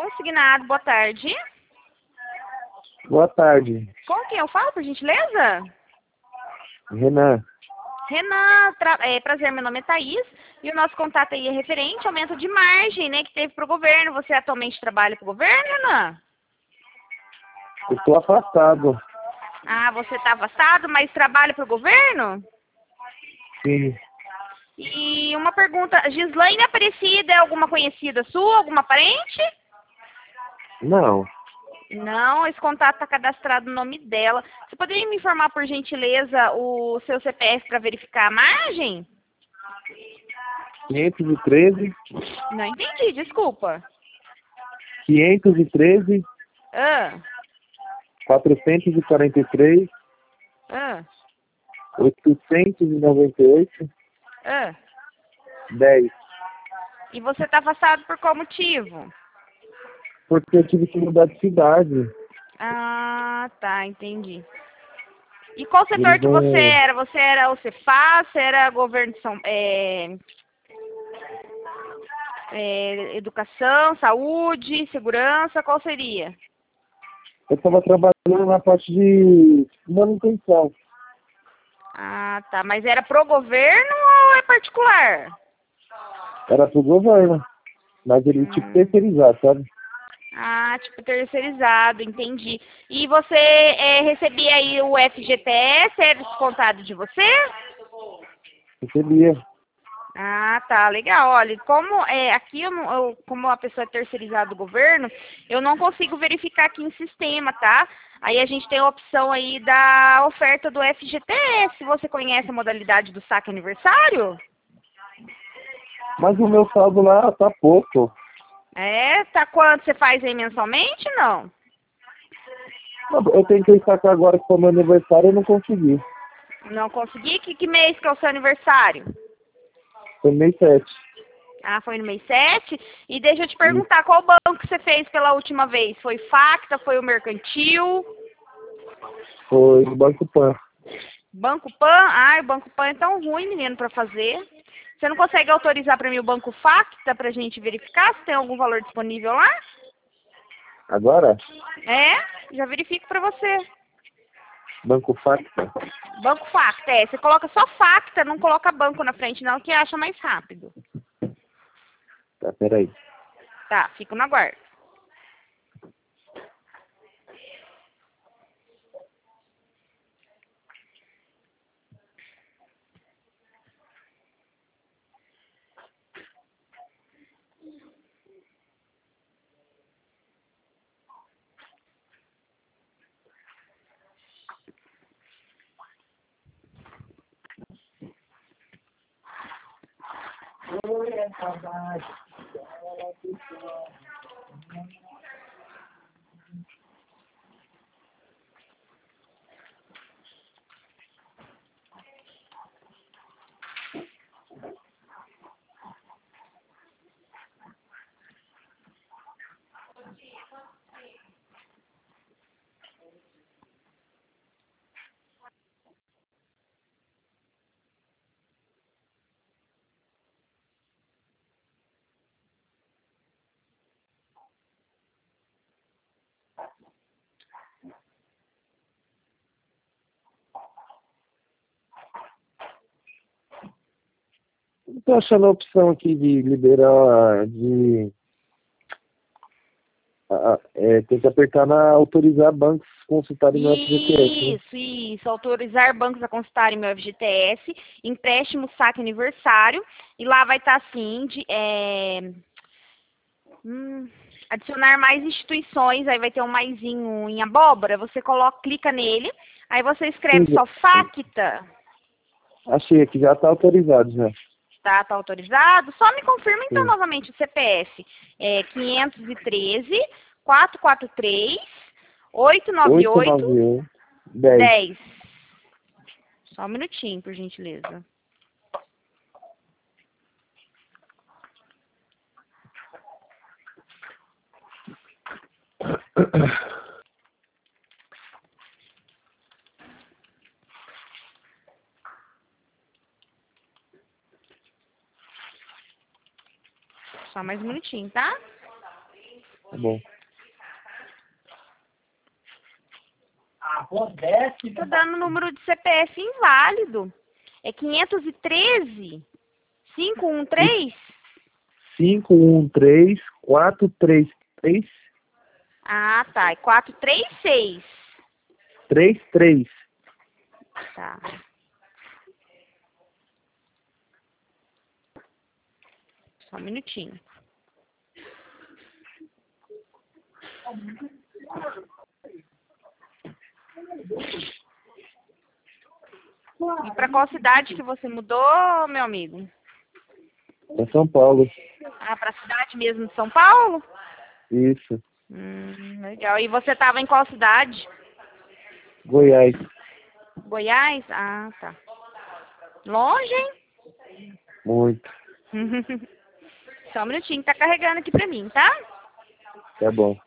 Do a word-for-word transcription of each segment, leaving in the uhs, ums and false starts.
consignado. Boa tarde. Boa tarde. Com quem eu falo, por gentileza? Renan. Renan, tra- é, prazer, meu nome é Thaís. E o nosso contato aí é referente ao aumento de margem, né, que teve para o governo. Você atualmente trabalha para o governo, Renan? Eu estou afastado. Ah, você está afastado, mas trabalha para o governo? Sim. E uma pergunta, Gislaine Aparecida é alguma conhecida sua, alguma parente? Não. Não, esse contato está cadastrado no nome dela. Você poderia me informar, por gentileza, o seu C P F para verificar a margem? quinhentos e treze. Não entendi, desculpa. quinhentos e treze. Ah, quatrocentos e quarenta e três. ah, oitocentos e noventa e oito. ah. dez. E você está afastado por qual motivo? Porque eu tive que mudar de cidade. Ah, tá, entendi. E qual setor Eles que você vão... era? Você era o Cefaz, você era governo de São... É, é, educação, saúde, segurança, qual seria? Eu estava trabalhando na parte de manutenção. Ah, tá. Mas era pro governo ou é particular? Era pro governo. Mas ele Hum. tipo terceirizar, sabe? Ah, tipo terceirizado, entendi. E você é, recebia aí o F G T S, era descontado de você? Recebia. Ah, tá, legal. Olha, como é, aqui, eu, não- eu- como a pessoa é terceirizada do governo, eu não consigo verificar aqui em sistema, tá? Aí a gente tem a opção aí da oferta do F G T S. Você conhece a modalidade do saque aniversário? Mas o meu saldo lá tá pouco. É, tá quanto você faz aí mensalmente? Não. Eu tentei sacar agora que foi meu aniversário e não consegui. Não consegui? Que, que mês que é o seu aniversário? Foi mês sete. Ah, foi no mês sete. E deixa eu te perguntar, qual banco que você fez pela última vez? Foi Facta, foi o Mercantil? Foi no Banco Pan. Banco Pan? Ai, o Banco Pan é tão ruim, menino, pra fazer. Você não consegue autorizar pra mim o Banco Facta pra gente verificar se tem algum valor disponível lá? Agora? É, já verifico pra você. Banco Facta. Banco Facta, é. Você coloca só Facta, não coloca banco na frente não, que acha mais rápido. Tá, peraí. Tá, fico no aguardo. Não tô achando a opção aqui de liberar, de... ah, é, tem que apertar na autorizar bancos consultarem meu F G T S, né? Isso, isso. Autorizar bancos a consultarem meu F G T S, empréstimo saque aniversário, e lá vai estar assim, de, é, hum, adicionar mais instituições, aí vai ter um maisinho em abóbora, você coloca, clica nele, aí você escreve Sim, só Facta, achei aqui, já tá autorizado já. tá, tá autorizado? Só me confirma então Sim. novamente o C P F. É quinhentos e treze, quatrocentos e quarenta e três, oitocentos e noventa e oito, oito nove um, dez. dez. Só um minutinho, por gentileza. Só mais um minutinho, tá? bom. Tô dando o número de C P F inválido. É quinhentos e treze, cinco um três? cinco um três, quatro três três, Ah, tá. É quatro três seis. três três. Tá. Só um minutinho. E pra qual cidade que você mudou, meu amigo? É São Paulo. Ah, pra cidade mesmo de São Paulo? Isso. Hum, legal. E você tava em qual cidade? Goiás. Goiás? Ah, tá. Longe, hein? Muito. Só um minutinho, tá carregando aqui pra mim, tá? Tá bom.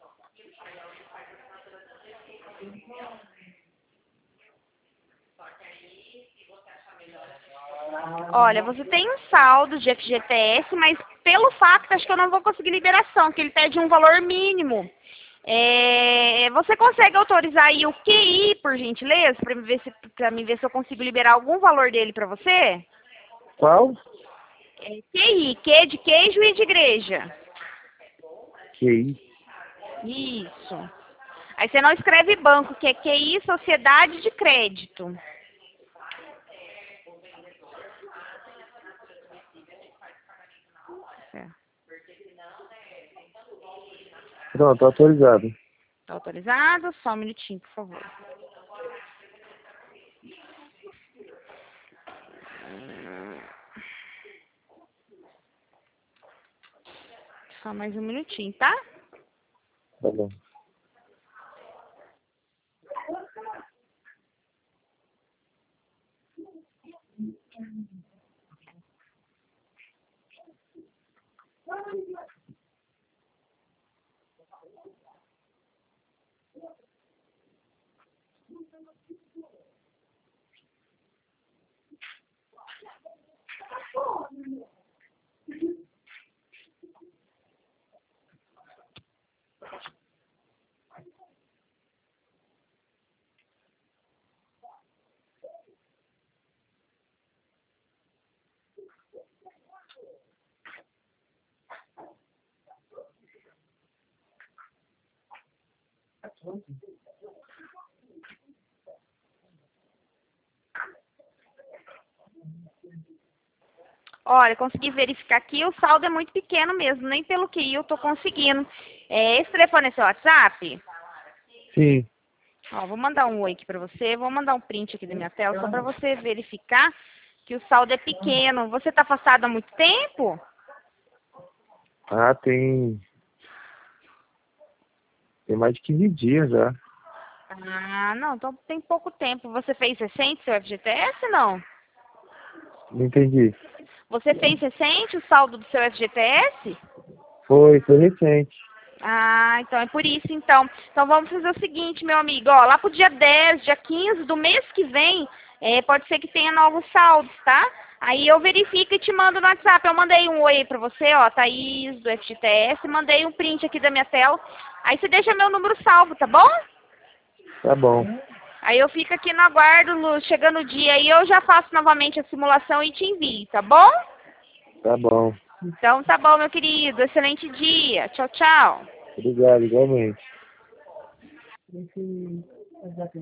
Olha, você tem um saldo de F G T S, mas pelo fato, acho que eu não vou conseguir liberação, porque ele pede um valor mínimo. É, você consegue autorizar aí o Q I, por gentileza, para mim ver se, para mim ver se eu consigo liberar algum valor dele para você? Qual? É, Q I, Q de queijo e de igreja. Q I. Isso. Aí você não escreve banco, que é Q I, Sociedade de Crédito. É. Pronto, autorizado. Tá autorizado? Só um minutinho, por favor. Só mais um minutinho, tá? Tá bom. Olha, consegui verificar aqui, o saldo é muito pequeno mesmo, nem pelo Q I eu tô conseguindo. É, esse telefone é seu WhatsApp? Sim. Ó, vou mandar um oi aqui pra você, vou mandar um print aqui da minha tela, só pra você verificar que o saldo é pequeno. Você tá afastado há muito tempo? Ah, tem. Tem mais de quinze dias já. Ah, não, então tem pouco tempo. Você fez recente seu F G T S, não? Não entendi. Você fez recente o saldo do seu F G T S? Foi, foi recente. Ah, então é por isso, então. Então vamos fazer o seguinte, meu amigo, ó, lá pro dia dez, dia quinze do mês que vem, é, pode ser que tenha novos saldos, tá? Aí eu verifico e te mando no WhatsApp. Eu mandei um oi aí pra você, ó, Thaís, do F G T S, mandei um print aqui da minha tela. Aí você deixa meu número salvo, tá bom? Tá bom. Aí eu fico aqui no aguardo, Lu, chegando o dia aí eu já faço novamente a simulação e te envio, tá bom? Tá bom. Então tá bom, meu querido. Excelente dia. Tchau, tchau. Obrigado, igualmente.